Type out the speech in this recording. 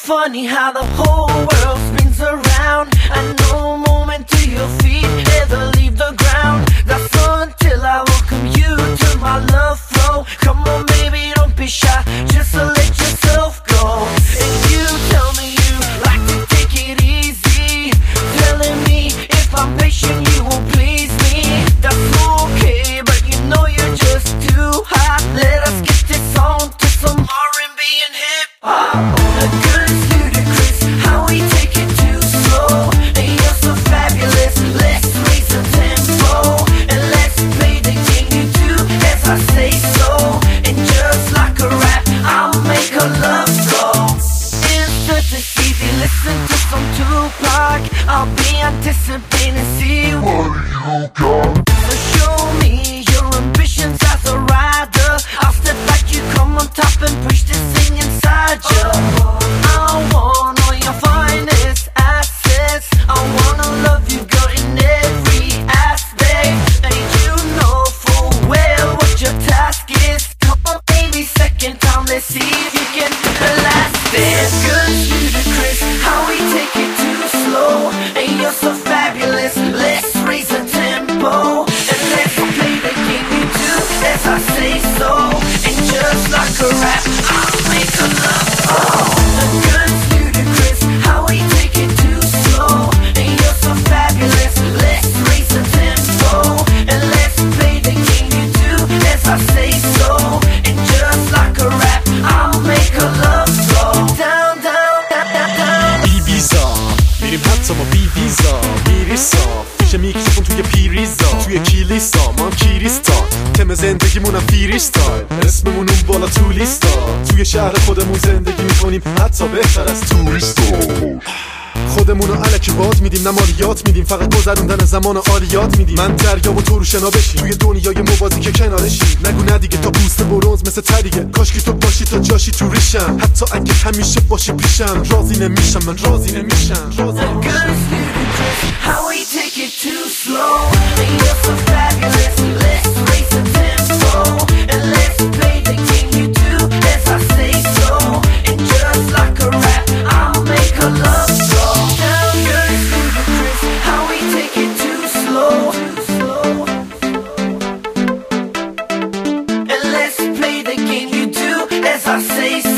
funny how the whole world spins around. At no moment do your feet ever leave the ground. That's until I welcome you to my love flow. Come on baby, don't be shy, just let yourself go. And you tell me you like to take it easy, telling me if I'm patient you will please me. That's okay, but you know you're just too hot. Let us get this on to some R&B and hip hop. I'll be anticipating, see what you got. So show me your ambitions as a rider. I'll step back, you come on top and push this thing inside you. I want all your finest assets. I wanna love you, girl, in every aspect. And you know full well what your task is. Come on baby, second time, let's see if you can do the last dance. Good, ludicrous, how we take it too slow. And you're so fabulous, let's raise the tempo. And let's play the game you do as I say so. And just like a rap, I'll make a love song. Good, ludicrous, how we take it too slow. And you're so fabulous, let's raise the tempo. And let's play the game you do as I say so. And just like a rap, I'll make a love song. Down, down, down, down, down. Ibiza میریم حتی ما بی ویزا میریسا فیش میکروفون توی پیریزا توی کلیسا ما هم کریستال تم زندگیمونم فریستایل اسممون اون بالا تو لیستا توی شهر خودمون زندگی میکنیم حتی بهتر از توریستا خودمونو الکی باد میدیم نمالیات میدیم فقط گذروندن زمان عالیات میدیم من دریا و تو رو شنا بشی توی دنیای موازی که کنارشی نگو نه دیگه تا پوست برونز مثل تریگه کاش که تو باشی تا جاشی تو ریشم حتی اگه همیشه باشی پیشم راضی نمیشم من راضی نمیشم How we take it too slow. And you're so fabulous, let's raise the tempo. And let's play the game you do as I say so. And just like a rap, I'll make a love song. Down, good, ludicrous, how we take it too slow. And let's play the game you do as I say so.